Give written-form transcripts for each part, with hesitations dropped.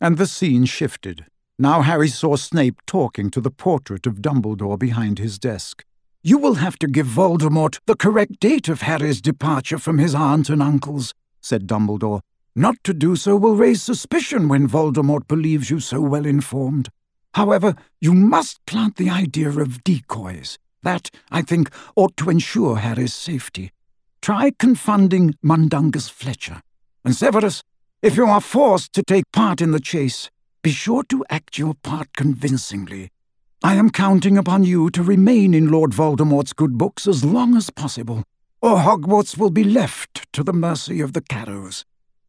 And the scene shifted. Now Harry saw Snape talking to the portrait of Dumbledore behind his desk. "You will have to give Voldemort the correct date of Harry's departure from his aunt and uncles," said Dumbledore. "Not to do so will raise suspicion when Voldemort believes you so well informed. However, you must plant the idea of decoys. That, I think, ought to ensure Harry's safety. Try confounding Mundungus Fletcher. And Severus, if you are forced to take part in the chase, be sure to act your part convincingly. I am counting upon you to remain in Lord Voldemort's good books as long as possible, or Hogwarts will be left to the mercy of the Carrows."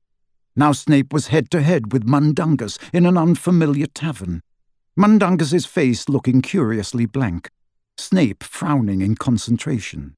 Now Snape was head-to-head with Mundungus in an unfamiliar tavern. Mundungus's face looking curiously blank, Snape frowning in concentration.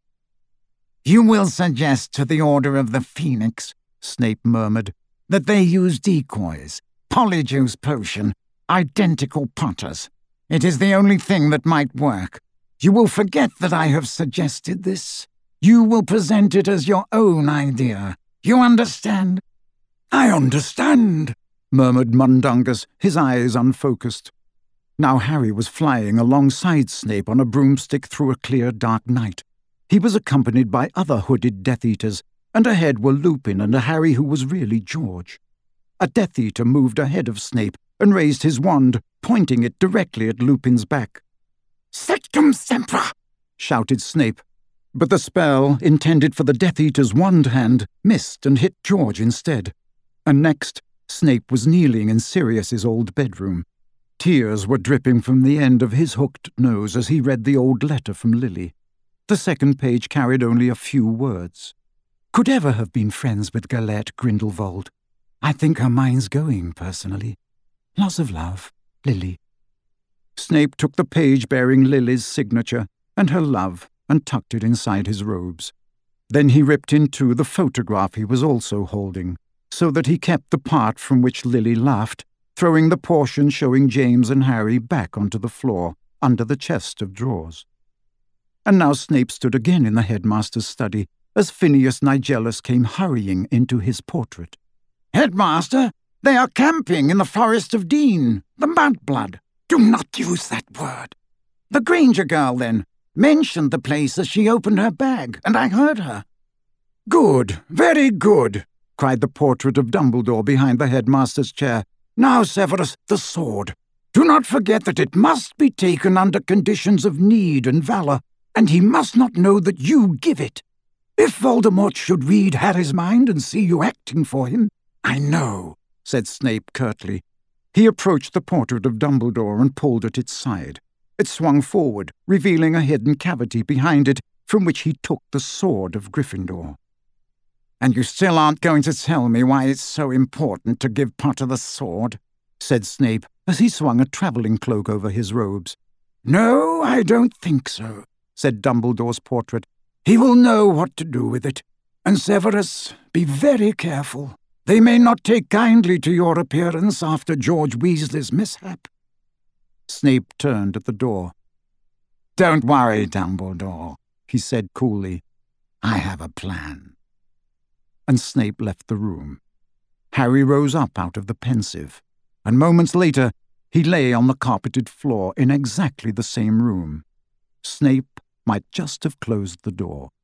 "You will suggest to the Order of the Phoenix," Snape murmured, "that they use decoys, Polyjuice Potion, identical Potters. It is the only thing that might work. You will forget that I have suggested this. You will present it as your own idea. You understand?" "I understand," murmured Mundungus, his eyes unfocused. Now Harry was flying alongside Snape on a broomstick through a clear, dark night. He was accompanied by other hooded Death Eaters, and ahead were Lupin and a Harry who was really George. A Death Eater moved ahead of Snape and raised his wand, pointing it directly at Lupin's back. "Sectum Sempra!" shouted Snape. But the spell, intended for the Death Eater's wand hand, missed and hit George instead. And next, Snape was kneeling in Sirius's old bedroom. Tears were dripping from the end of his hooked nose as he read the old letter from Lily. The second page carried only a few words. "Could ever have been friends with Galette Grindelwald. I think her mind's going, personally. Lots of love, Lily." Snape took the page bearing Lily's signature and her love and tucked it inside his robes. Then he ripped in two the photograph he was also holding, so that he kept the part from which Lily laughed, throwing the portion showing James and Harry back onto the floor, under the chest of drawers. And now Snape stood again in the headmaster's study, as Phineas Nigellus came hurrying into his portrait. "Headmaster, they are camping in the Forest of Dean, the Mudblood." "Do not use that word." "The Granger girl, then, mentioned the place as she opened her bag, and I heard her." "Good, very good," cried the portrait of Dumbledore behind the headmaster's chair. "Now, Severus, the sword. Do not forget that it must be taken under conditions of need and valor, and he must not know that you give it. If Voldemort should read Harry's mind and see you acting for him—" "I know," said Snape curtly. He approached the portrait of Dumbledore and pulled at its side. It swung forward, revealing a hidden cavity behind it from which he took the sword of Gryffindor. "And you still aren't going to tell me why it's so important to give Potter the sword?" said Snape, as he swung a travelling cloak over his robes. "No, I don't think so," said Dumbledore's portrait. "He will know what to do with it. And Severus, be very careful. They may not take kindly to your appearance after George Weasley's mishap." Snape turned at the door. "Don't worry, Dumbledore," he said coolly. "I have a plan." And Snape left the room. Harry rose up out of the Pensieve, and moments later he lay on the carpeted floor in exactly the same room. Snape might just have closed the door.